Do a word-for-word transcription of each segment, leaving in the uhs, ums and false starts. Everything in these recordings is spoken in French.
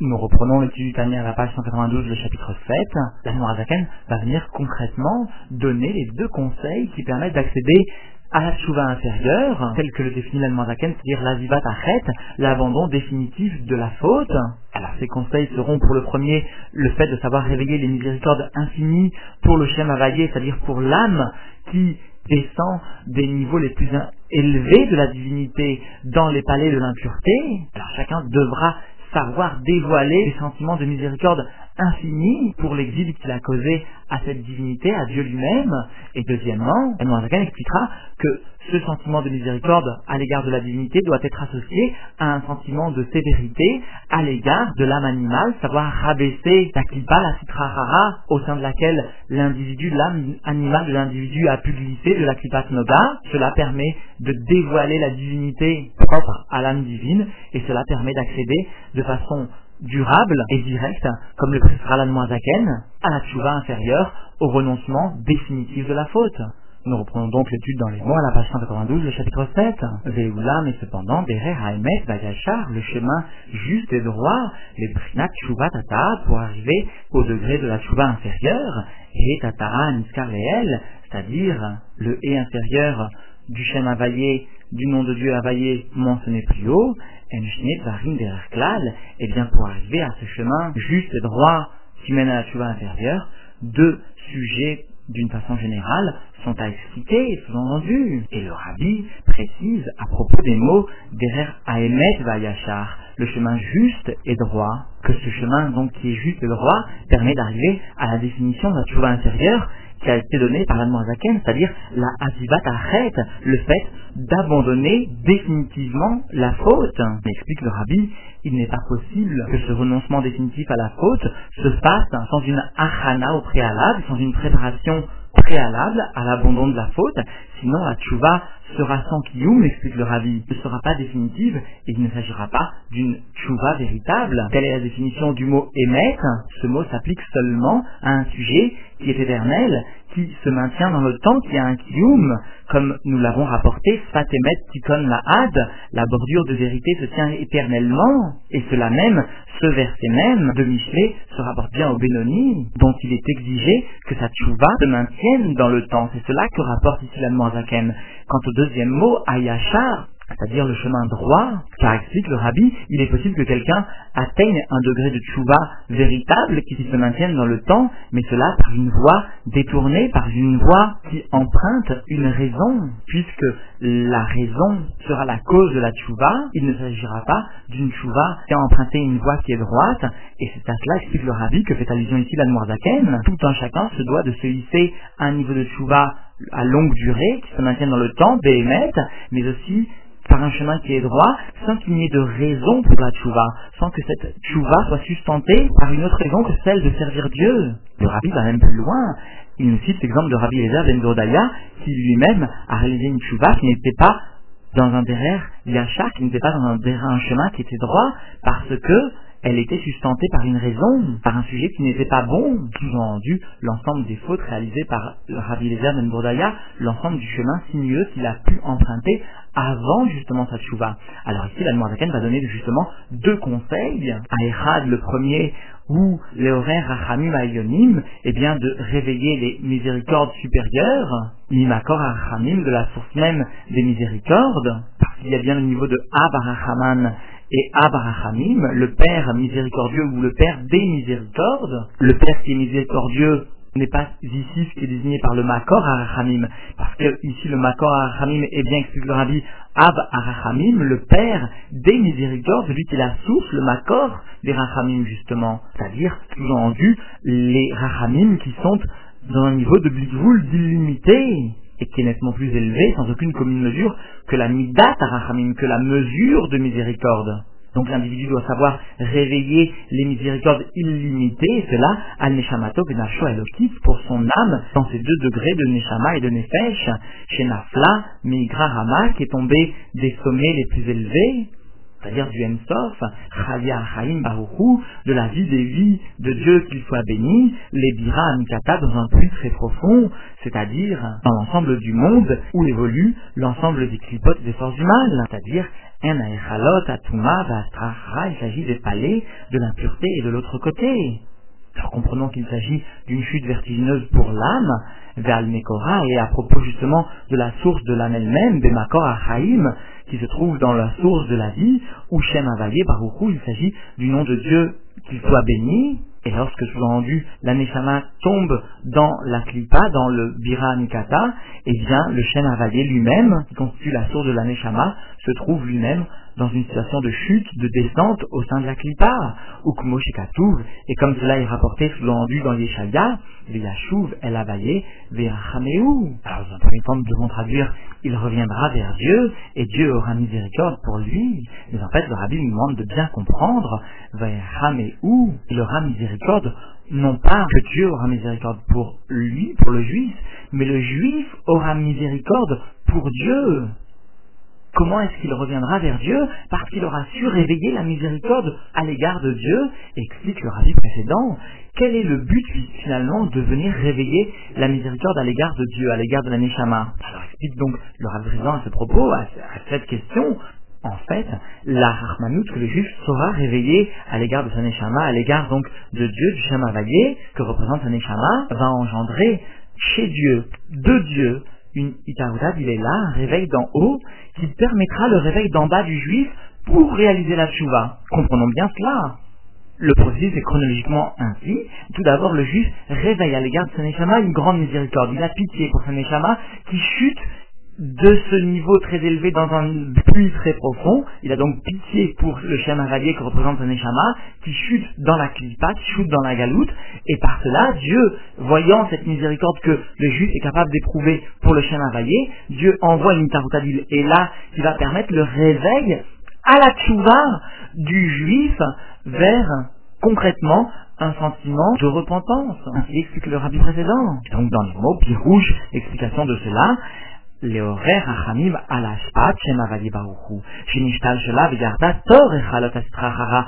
Nous reprenons l'étude du Tanya à la page cent quatre-vingt-douze, le chapitre sept. L'Admor Hazaken va venir concrètement donner les deux conseils qui permettent d'accéder à la tchouva inférieure, tel que le définit l'Admor Hazaken, c'est-à-dire l'azivat achet, l'abandon définitif de la faute. Alors ces conseils seront pour le premier le fait de savoir réveiller les miséricordes infinies pour le Shem Havayé, c'est-à-dire pour l'âme qui descend des niveaux les plus élevés de la divinité dans les palais de l'impureté. Alors chacun devra savoir dévoiler les sentiments de miséricorde infinie pour l'exil qu'il a causé à cette divinité, à Dieu lui-même. Et deuxièmement, Admor Hazaken expliquera que ce sentiment de miséricorde à l'égard de la divinité doit être associé à un sentiment de sévérité à l'égard de l'âme animale, savoir rabaisser la klipa, la sitra hara, au sein de laquelle l'individu, l'âme animale de l'individu a pu glisser de la klipa noga. Cela permet de dévoiler la divinité propre à l'âme divine, et cela permet d'accéder de façon durable et directe, comme le précisera l'Admor Hazaken, à la tchouva inférieure, au renoncement définitif de la faute. Nous reprenons donc l'étude dans les mots à la page cent quatre-vingt-douze, le chapitre sept. Veoula, mais cependant, Derer Haemet Vayachar, le chemin juste et droit, les Brinat Tchouva Tata, pour arriver au degré de la tchouva inférieure, et Tatara Niskar Leel, c'est-à-dire le et inférieur du Shem Havayé, du nom de Dieu Havayé mentionné plus haut, Enshnet Varim Derer Klal, et bien pour arriver à ce chemin juste et droit qui mène à la tchouva inférieure, deux sujets d'une façon générale sont à expliquer, sous-entendu. Et le Rabbi précise à propos des mots Derer Haemet Vayachar, le chemin juste et droit, que ce chemin donc qui est juste et droit permet d'arriver à la définition de la tchouva inférieure qui a été donnée par l'Admor Hazaken, c'est-à-dire la azivat achet, le fait d'abandonner définitivement la faute. Mais explique le Rabbi, il n'est pas possible que ce renoncement définitif à la faute se fasse sans une achana au préalable, sans une préparation préalable à l'abandon de la faute, sinon la tchouva sera sans kiyum, explique le Rabbi, ne sera pas définitive et il ne s'agira pas d'une tchouva véritable. Telle est la définition du mot émet. Ce mot s'applique seulement à un sujet qui est éternel, qui se maintient dans le temps, qui a un kiyum, comme nous l'avons rapporté, Sfat Emet Tikon Lahad, la bordure de vérité se tient éternellement, et cela même, ce verset même de Michelet se rapporte bien au Benoni, dont il est exigé que sa tchouva se maintienne dans le temps. C'est cela que rapporte ici l'Admor Hazaken. Quant au deuxième mot, Hayachar, c'est-à-dire le chemin droit, car explique le Rabbi, il est possible que quelqu'un atteigne un degré de tchouva véritable qui se maintienne dans le temps, mais cela par une voie détournée, par une voie qui emprunte une raison, puisque la raison sera la cause de la tchouva. Il ne s'agira pas d'une tchouva qui a emprunté une voie qui est droite, et c'est à cela, explique le Rabbi, que fait allusion ici l'Admor Hazaken. Tout un chacun se doit de se hisser à un niveau de tchouva à longue durée, qui se maintienne dans le temps, béhémet, mais aussi par un chemin qui est droit, sans qu'il n'y ait de raison pour la tchouva, sans que cette tchouva soit sustentée par une autre raison que celle de servir Dieu. Le Rabbi va même plus loin. Il nous cite l'exemple de Rabbi Eliezer ben Dodaya, qui lui-même a réalisé une tchouva qui n'était pas dans un derer yachar, qui n'était pas dans un, derer, un chemin qui était droit, parce que elle était sustentée par une raison, par un sujet qui n'était pas bon, sous-entendu l'ensemble des fautes réalisées par Rabbi Eliezer ben Dodaya, l'ensemble du chemin sinueux qu'il a pu emprunter avant justement sa tchouva. Alors ici, l'Admor Hazaken va donner justement deux conseils. À Erad, le premier, où les horaires Rachamim Ayonim, eh bien de réveiller les miséricordes supérieures, Mimakor Rachamim, de la source même des miséricordes, parce qu'il y a bien le niveau de Abarachaman et Abarachamim, le Père miséricordieux ou le Père des miséricordes. Le Père qui est miséricordieux n'est pas ici ce qui est désigné par le Makor Arachamim, parce que ici le Makor Arachamim est bien, explique le Rabbi, Ab Arachamim, le Père des miséricordes, celui qui est la source, le Makor des Rachamim justement, c'est-à-dire, sous-entendu, les Rachamim qui sont dans un niveau de Blikvoul d'illimité, et qui est nettement plus élevé, sans aucune commune mesure, que la Midat Arachamim, que la mesure de miséricorde. Donc l'individu doit savoir réveiller les miséricordes illimitées, et cela, al neshamato benasho elokit, pour son âme, dans ces deux degrés de neshama et de nefesh, chez Nafla, migra rama, qui est tombé des sommets les plus élevés, c'est-à-dire du Ensof, Chalia Chaim Baruchu, de la vie des vies de Dieu qu'il soit béni, les Bira Amikata dans un puits très profond, c'est-à-dire dans l'ensemble du monde où évolue l'ensemble des clipotes des forces du mal, c'est-à-dire En Aechalot, Atuma, Vastrachara, il s'agit des palais de l'impureté et de l'autre côté. Alors comprenons qu'il s'agit d'une chute vertigineuse pour l'âme, vers le Mekora, et à propos justement de la source de l'âme elle-même, Bemakor Achaim, qui se trouve dans la source de la vie, ou Shem Havayé Baruchu, il s'agit du nom de Dieu qu'il soit béni, et lorsque sous-entendu la Neshama tombe dans la Klipa, dans le Bira Mikata, eh bien le Shem Havayé lui-même, qui constitue la source de la Neshama, se trouve lui-même dans une situation de chute, de descente au sein de la Klipa, ou Kmo Shekatuv, et comme cela est rapporté sous-entendu dans Yeshaya, Veyashuv El Havayé Ve'achameu. Alors dans un premier temps, nous devons traduire il reviendra vers Dieu, et Dieu aura miséricorde pour lui. Mais en fait, le Rabbi nous demande de bien comprendre, Ve'achameu, il aura miséricorde, non pas que Dieu aura miséricorde pour lui, pour le juif, mais le juif aura miséricorde pour Dieu. Comment est-ce qu'il reviendra vers Dieu? Parce qu'il aura su réveiller la miséricorde à l'égard de Dieu, explique le rabbi précédent. Quel est le but finalement de venir réveiller la miséricorde à l'égard de Dieu, à l'égard de la Neshama? Alors explique donc le rabbi précédent à ce propos, à cette question. En fait, la Rahmanout que le juif saura réveiller à l'égard de sa Neshama, à l'égard donc de Dieu, du Shem Havayé, que représente sa Neshama, va engendrer chez Dieu, de Dieu, une Itaouda, il est là, un réveil d'en haut, qui permettra le réveil d'en bas du juif pour réaliser la tchouva. Comprenons bien cela. Le processus est chronologiquement ainsi. Tout d'abord, le juif réveille à l'égard de sa Neshama une grande miséricorde. Il a pitié pour sa Neshama qui chute de ce niveau très élevé dans un puits très profond. Il a donc pitié pour le Shem Havayé que représente sa Neshama, qui chute dans la Klipa, qui chute dans la galoute, et par cela, Dieu, voyant cette miséricorde que le juif est capable d'éprouver pour le Shem Havayé, Dieu envoie une Tarutadil, et là, qui va permettre le réveil à la tchouva du juif vers, concrètement, un sentiment de repentance. Ainsi explique le rabbi précédent. Donc dans les mots, Pirouche, explication de cela, Leorer Hachamim al Ashpat Shem Havayé Baruchu Shenishtal Shela V'Yarda Tor Echalot Astrachara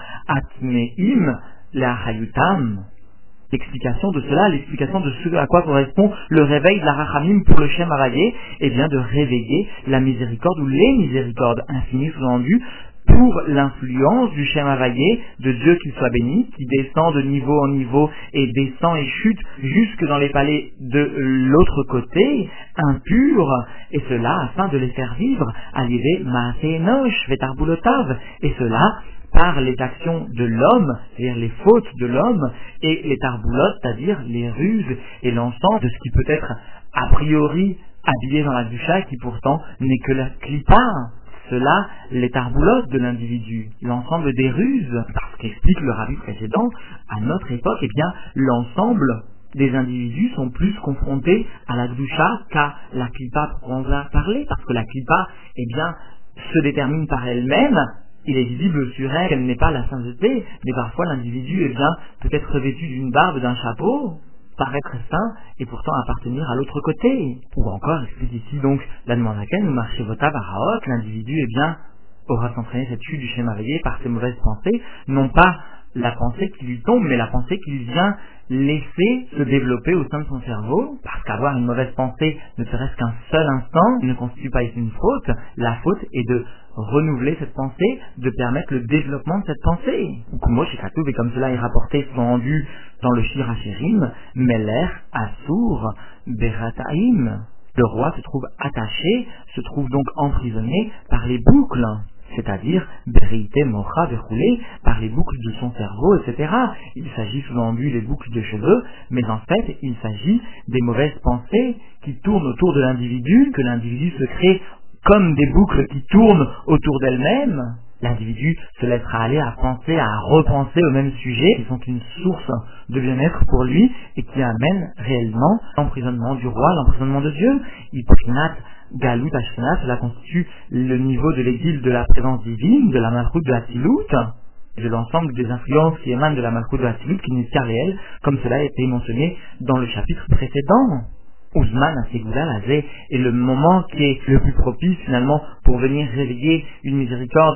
Atmeim Leachayutam. L'explication de cela, l'explication de ce à quoi correspond le réveil de la Rachamim pour le Shem Havayé, est bien de réveiller la miséricorde ou les miséricordes infinies sous-entendues pour l'influence du Shem Havayé, de Dieu qu'il soit béni, qui descend de niveau en niveau et descend et chute jusque dans les palais de l'autre côté, impurs, et cela afin de les faire vivre à l'idée Maase Enosh Vetarbulotav, et cela par les actions de l'homme, c'est-à-dire les fautes de l'homme, et les tarboulotes, c'est-à-dire les ruses et l'ensemble de ce qui peut être a priori habillé dans la Gdusha, qui pourtant n'est que la klipa. Cela, les tarboulotes de l'individu, l'ensemble des ruses, parce qu'explique le rabbi précédent, à notre époque, eh bien, l'ensemble des individus sont plus confrontés à la Gdusha qu'à la klipa pour qu'on va parler, parce que la klipa, eh bien, se détermine par elle-même. Il est visible sur elle qu'elle n'est pas la sainteté, mais parfois l'individu eh bien, peut être revêtu d'une barbe, d'un chapeau, paraître saint et pourtant appartenir à l'autre côté. Ou encore, explique ici donc la demande à laquelle nous marchons vota baraot, l'individu eh bien, aura s'entraîné cette chute du Shem Havayé par ses mauvaises pensées, non pas la pensée qui lui tombe, mais la pensée qu'il vient laisser se développer au sein de son cerveau, parce qu'avoir une mauvaise pensée, ne serait-ce qu'un seul instant, ne constitue pas une faute. La faute est de renouveler cette pensée, de permettre le développement de cette pensée. Kumo Shekatouv, et comme cela est rapporté, rendu dans le Shir HaShirim, Meler, Assour, Berataim. Le roi se trouve attaché, se trouve donc emprisonné par les boucles, c'est-à-dire Bereité, Mocha, Verroulé, par les boucles de son cerveau, et cetera. Il s'agit sous-entendu des boucles de cheveux, mais en fait, il s'agit des mauvaises pensées qui tournent autour de l'individu, que l'individu se crée comme des boucles qui tournent autour d'elles-mêmes. L'individu se laissera aller à penser, à repenser au même sujet, qui sont une source de bien-être pour lui, et qui amènent réellement l'emprisonnement du roi, l'emprisonnement de Dieu. Hippokinat, Galut, Ashkenaz, cela constitue le niveau de l'exil de la présence divine, de la Malchut de Hatzilut, de l'ensemble des influences qui émanent de la Malchut de Hatzilut, qui n'est qu'à réel, comme cela a été mentionné dans le chapitre précédent. Ouzman à Ségoula, Lazé, est le moment qui est le plus propice finalement pour venir réveiller une miséricorde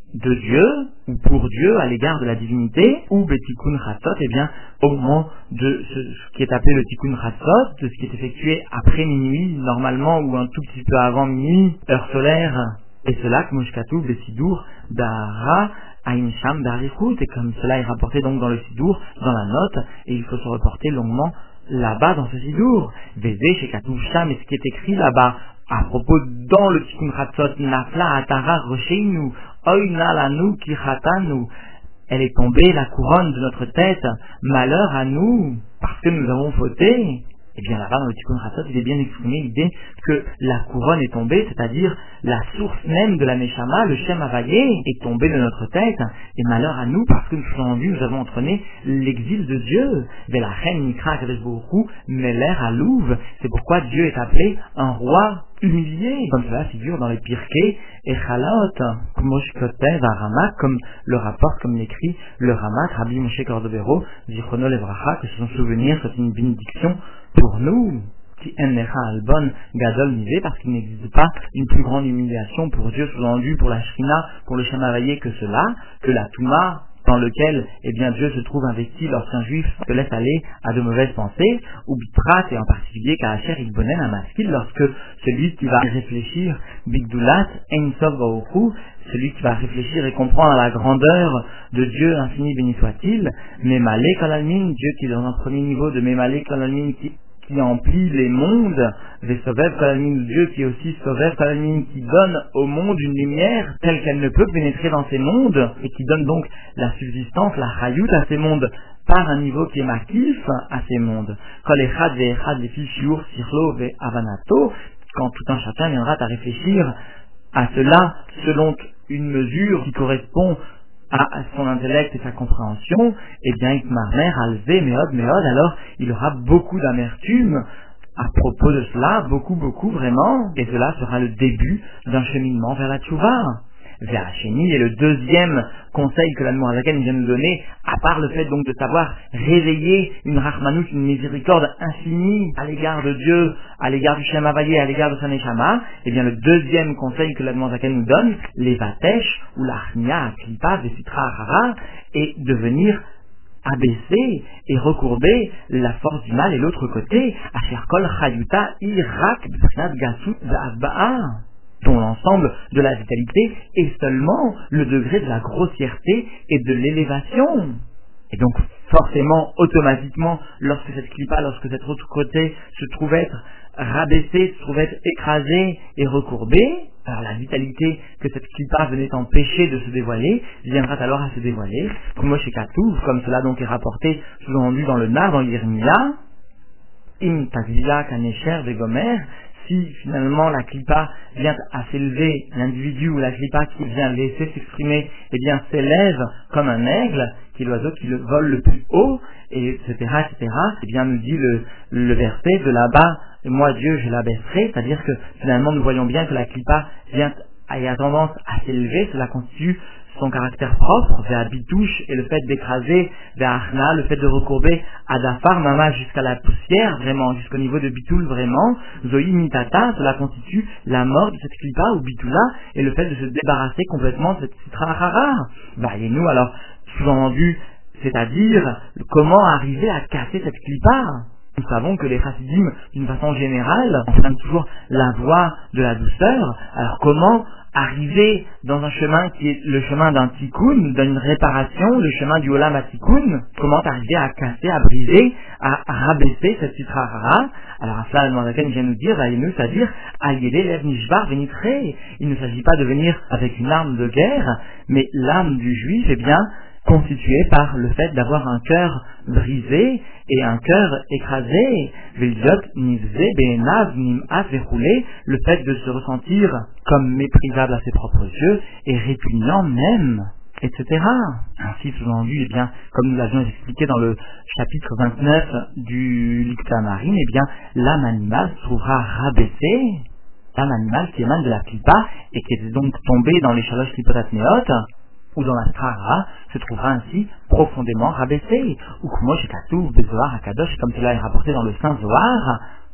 de Dieu, ou pour Dieu, à l'égard de la divinité, ou Betikun Chatzot, eh bien, au moment de ce, ce qui est appelé le Tikun Chatzot, de ce qui est effectué après minuit, normalement, ou un tout petit peu avant minuit, heure solaire, et cela, Kmoshkatou, Besidour, Dahara, Aïnsham, Darichut, et comme cela est rapporté donc dans le Sidour, dans la note, et il faut se reporter longuement là-bas dans ce Sidour. Vézé, Shekatou, Sham, et ce qui est écrit là-bas, à propos dans le Tikkun Chatzot, Nafla Atara Rocheinu, Oina Lanu Kichatanu, elle est tombée, la couronne de notre tête, malheur à nous, parce que nous avons fauté. Et bien là-bas, dans le Tikkun Chatzot, il est bien exprimé l'idée que la couronne est tombée, c'est-à-dire la source même de la Neshama, le Shem Havayé, est tombée de notre tête, et malheur à nous, parce que nous sommes venus, nous avons entraîné l'exil de Dieu. De la reine Nikra Kadesh Baruch Hu, Meler Alouv, c'est pourquoi Dieu est appelé un roi humilié, comme cela figure dans les Pirkei et Chalot, Moshkotev Aramak, comme le rapporte, comme l'écrit le Ramak, Rabbi Moshe Cordovero, Zichrono Levracha, que son souvenir soit une bénédiction pour nous, qui ennecha albon gadol misé, parce qu'il n'existe pas une plus grande humiliation pour Dieu, sous-entendu pour la Shrina, pour le Shem Havayé que cela, que la Touma, dans lequel eh bien, Dieu se trouve investi lorsqu'un juif se laisse aller à de mauvaises pensées, ou bitrat, et en particulier Kaacher Igbonen Amaskil, lorsque celui qui va réfléchir, Bigdulat, Einsov Baoru, celui qui va réfléchir et comprendre la grandeur de Dieu, infini béni soit-il, Memale Kalalmin, Dieu qui est dans un premier niveau de Memale Kalalmin, qui qui emplit les mondes, Vesovev Kalalmin, Dieu qui est aussi Sovev Kalalmin, qui donne au monde une lumière telle qu'elle ne peut pénétrer dans ces mondes, et qui donne donc la subsistance, la Hayut à ces mondes, par un niveau qui est makif à ces mondes. Kol echad ve'echad lefi shiur sirlo ve'avanato, quand tout un chacun viendra à réfléchir à cela selon une mesure qui correspond à son intellect et sa compréhension, eh bien, Ikmarmer, Alvé, Méod, Méod, alors il aura beaucoup d'amertume à propos de cela, beaucoup, beaucoup, vraiment, et cela sera le début d'un cheminement vers la Tchouva. Vers la Chénie, et le deuxième conseil que la Noirzaken vient nous donner, à part le fait donc de savoir réveiller une Rachmanout, une miséricorde infinie à l'égard de Dieu, à l'égard du Shem Havayé, à l'égard de sa Neshama, et bien le deuxième conseil que la Noirzaken nous donne, les Vatesh, ou l'Achnia, Klipa, Vesitra, Hara, est de venir abaisser et recourber la force du mal et l'autre côté, Asherkol Chayuta, Irak, B'Snat Gasut, Z'Abba'a, dont l'ensemble de la vitalité est seulement le degré de la grossièreté et de l'élévation. Et donc, forcément, automatiquement, lorsque cette clipa, lorsque cet autre côté se trouve être rabaissé, se trouve être écrasé et recourbé, alors la vitalité que cette clipa venait empêcher de se dévoiler, viendra alors à se dévoiler, comme chez Katou, comme cela donc est rapporté, sous-entendu dans le Nar, dans l'Yirmia, Im Tagvila Kanesher Vegomer, si finalement la clipa vient à s'élever, l'individu ou la clipa qui vient laisser s'exprimer, eh bien s'élève comme un aigle, qui est l'oiseau qui le vole le plus haut, et etc., et cetera, eh bien nous dit le, le verset de là-bas, moi Dieu je l'abaisserai, c'est-à-dire que finalement nous voyons bien que la clipa vient et a tendance à s'élever, cela constitue son caractère propre, vers bitouche et le fait d'écraser, vers Achna, le fait de recourber Adafar, Mama jusqu'à la poussière, vraiment, jusqu'au niveau de Bitoul, vraiment, Zoï Mitata, cela constitue la mort de cette clipa ou Bitoula, et le fait de se débarrasser complètement de cette Sitra Achara. Bah, et nous, alors, sous-entendu, c'est-à-dire, comment arriver à casser cette clipa. Nous savons que les chassidim, d'une façon générale, empruntent toujours la voie de la douceur. Alors comment arriver dans un chemin qui est le chemin d'un tikkun, d'une réparation, le chemin du olam à tikkun? Comment arriver à casser, à briser, à rabaisser cette sitra hara? Alors à cela, le Noirzaken vient nous dire, nous, c'est-à-dire, ayele lev nishbar venitre. Il ne s'agit pas de venir avec une arme de guerre, mais l'âme du juif, eh bien, constitué par le fait d'avoir un cœur brisé et un cœur écrasé, le fait de se ressentir comme méprisable à ses propres yeux et répugnant même, et cetera. Ainsi, sous-entendu, eh bien, comme nous l'avions expliqué dans le chapitre vingt-neuf du Likta Marine, eh bien, l'âme animale se trouvera rabaissée, l'âme animale qui émane de la klipa et qui est donc tombée dans les shalosh klipotat meot, ou dans la strara, se trouvera ainsi profondément rabaissé. Ou comme chez Katou, Bezoar, Akadosh, comme cela est rapporté dans le Saint Zohar,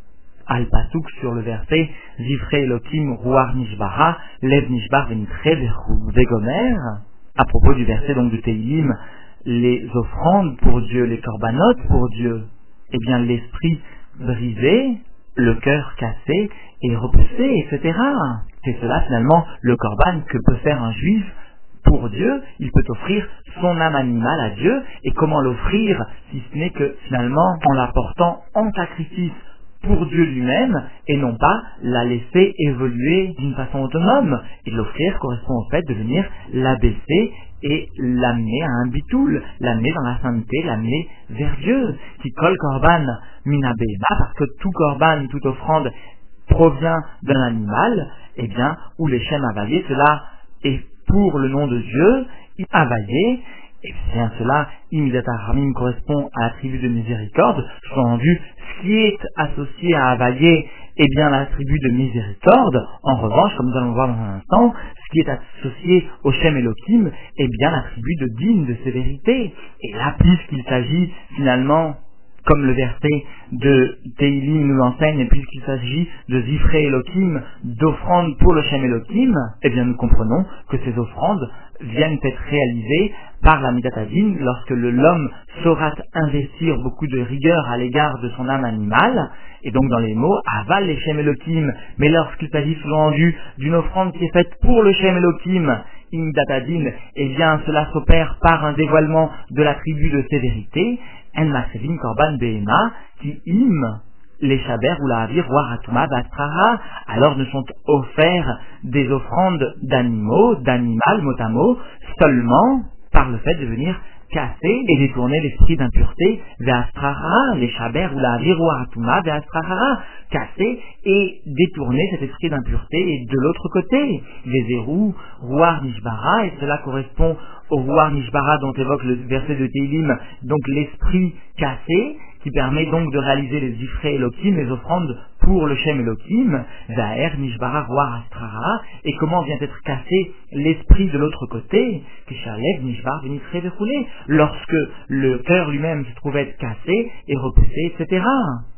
al pasuk sur le verset Zifrei Elokim Ruach Nishbara Lev Nishbar Venitre Vegomer, à propos du verset donc de Teilim, les offrandes pour Dieu, les corbanotes pour Dieu, eh bien l'esprit brisé, le cœur cassé et repoussé, et cetera. C'est cela finalement le corban que peut faire un juif pour Dieu. Il peut offrir son âme animale à Dieu. Et comment l'offrir si ce n'est que finalement en l'apportant en sacrifice pour Dieu lui-même et non pas la laisser évoluer d'une façon autonome. Et l'offrir correspond au fait de venir l'abaisser et l'amener à un bitoul, l'amener dans la sainteté, l'amener vers Dieu. Qui colle corban mina behema, parce que tout corban, toute offrande provient d'un animal, eh bien, ou les shem avayé, cela est pour le nom de Dieu, avayé, et bien cela, imidata ramim, correspond à l'attribut de miséricorde. Sous-entendu, ce qui est associé à avayé, eh bien l'attribut de miséricorde. En revanche, comme nous allons voir dans un instant, ce qui est associé au Shem Elohim, eh bien l'attribut de digne, de sévérité. Et là, puisqu'il s'agit finalement, comme le verset de Teilim nous l'enseigne, et puisqu'il s'agit de Zifrei Elohim, d'offrandes pour le Shem Elohim, eh bien nous comprenons que ces offrandes viennent être réalisées par la Midat Hadin lorsque le, l'homme saura investir beaucoup de rigueur à l'égard de son âme animale, et donc dans les mots, aval les Shem Elohim, mais lorsqu'il s'agit sous-entendu d'une offrande qui est faite pour le Shem Elohim, Midat Hadin, eh bien cela s'opère par un dévoilement de l'attribut de sévérité, En Masevin Korban Behema, qui im les Shaber ou la Havir Waratuma Bastrara, alors ne sont offerts des offrandes d'animaux, d'animal, mot à mot, seulement par le fait de venir casser et détourner l'esprit d'impureté vers Astrara, les Shaber ou la Havir Waratuma vers Astrara, casser et détourner cet esprit d'impureté et de l'autre côté, les Zérou, Ruach Nishbara, et cela correspond au Ruach Nishbara dont évoque le verset de Teilim, donc l'esprit cassé, qui permet donc de réaliser les Zifrei Elokim, les offrandes pour le Shem Elokim, Zaher, Nishbara, Ruach Astrara, et comment vient être cassé l'esprit de l'autre côté, Kishalev, Nishbar, Venitre Vechoulé, lorsque le cœur lui-même se trouve être cassé et repoussé, et cetera.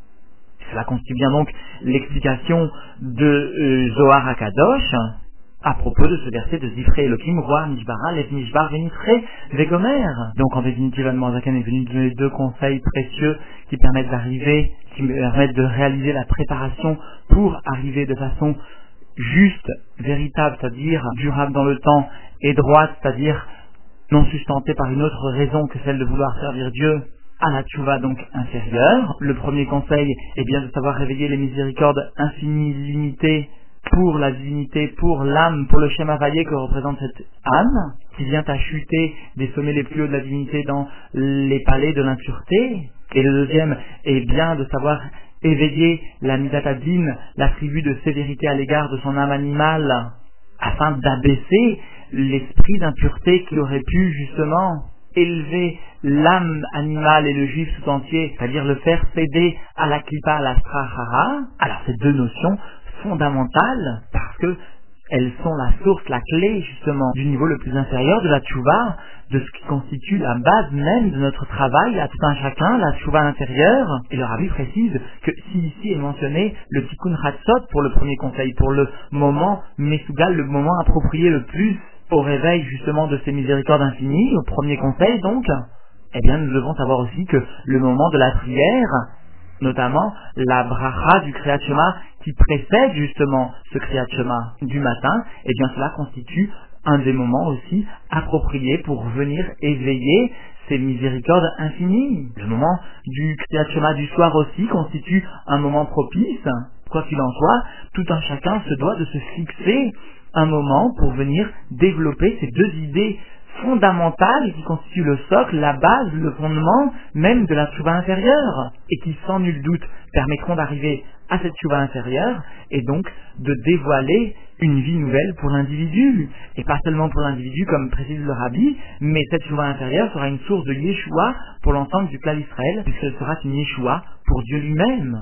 Cela constitue bien donc l'explication de euh, Zohar HaKadosh, à propos de ce verset de Zifrei Elokim, Ruach Nishbara, Lev Nishbar, Venitre, Vegomer. Donc en définitive, Admor Zaken est venu donner deux conseils précieux qui permettent d'arriver, qui permettent de réaliser la préparation pour arriver de façon juste, véritable, c'est-à-dire durable dans le temps, et droite, c'est-à-dire non sustentée par une autre raison que celle de vouloir servir Dieu, à la tchouva donc inférieure. Le premier conseil est bien de savoir réveiller les miséricordes infinies, limitées, pour la divinité, pour l'âme, pour le Shem Havayé que représente cette âme, qui vient à chuter des sommets les plus hauts de la divinité dans les palais de l'impureté. Et le deuxième est bien de savoir éveiller la Midat Hadin, l'attribut de sévérité à l'égard de son âme animale, afin d'abaisser l'esprit d'impureté qui aurait pu justement élever l'âme animale et le juif tout entier, c'est-à-dire le faire céder à la klipa, à la strahara. Alors ces deux notions fondamentales, parce que elles sont la source, la clé justement du niveau le plus inférieur de la tchouva, de ce qui constitue la base même de notre travail à tout un chacun, la tchouva intérieure. Et le Rabbi précise que si ici est mentionné le tikkun hatzot pour le premier conseil, pour le moment mesougal, le moment approprié le plus au réveil justement de ces miséricordes infinies, au premier conseil donc, eh bien nous devons savoir aussi que le moment de la prière, notamment la bracha du Kriyat Shema qui précède justement ce Kriyat Shema du matin, et bien cela constitue un des moments aussi appropriés pour venir éveiller ces miséricordes infinies. Le moment du Kriyat Shema du soir aussi constitue un moment propice. Quoi qu'il en soit, tout un chacun se doit de se fixer un moment pour venir développer ces deux idées fondamentales qui constituent le socle, la base, le fondement même de la tchouva inférieure, et qui sans nul doute permettront d'arriver à cette tchouva inférieure et donc de dévoiler une vie nouvelle pour l'individu, et pas seulement pour l'individu comme précise le Rabbi, mais cette tchouva inférieure sera une source de Yeshua pour l'ensemble du clan d'Israël, puisqu'elle sera une Yeshua pour Dieu lui-même.